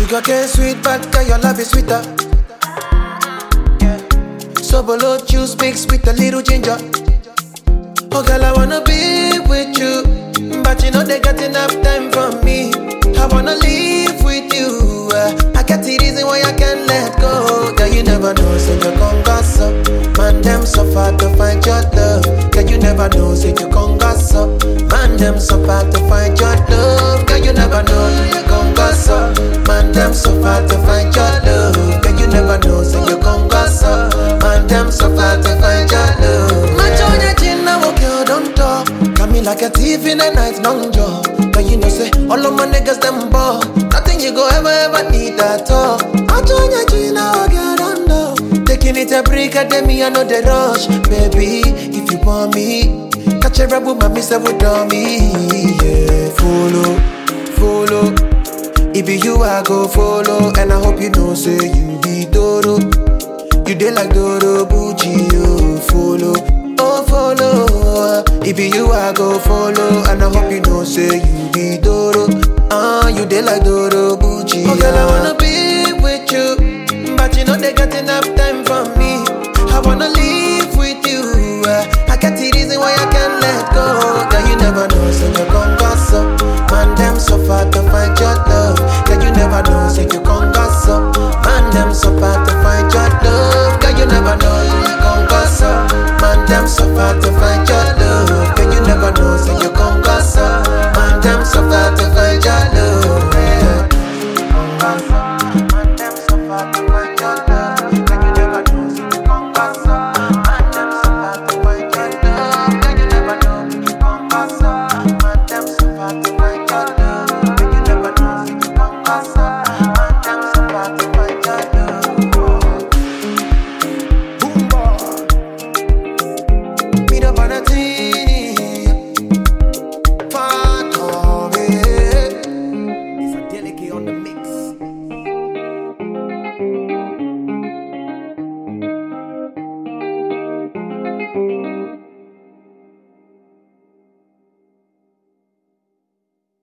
Sugar cane sweet, but girl, your love is sweeter. Sobolo juice mixed with a little ginger. Oh girl, I wanna be with you, but you know they got enough time for me. I wanna live with you. I got the reason why I can't let go. Girl, you never know, say you gon' gossip. Man, them suffer to find your love. Girl, you never know, say you gon' gossip. Man, them suffer to find your love. Girl, you never know, you gon' gossip. Man, them suffer to find your love. Girl, you never know, say you gon' gossip. Man, them suffer to find your love. Man, join your chin now, girl, don't talk. Got me like a thief in the night, long jaw. But you know, say all of my niggas them ball. Nothing you go ever need at all. I join your chin now, girl, don't know. Taking it a break, at me, I know the rush. Baby, if you want me, catch a rebel, my miss with me. Yeah, follow. If you I go follow, and I hope you know, say you be Doro. You dey like Doro Bucci, oh follow. If you I go follow, and I hope you know, say you be Doro. You dey like Doro Bucci. Oh girl, I wanna be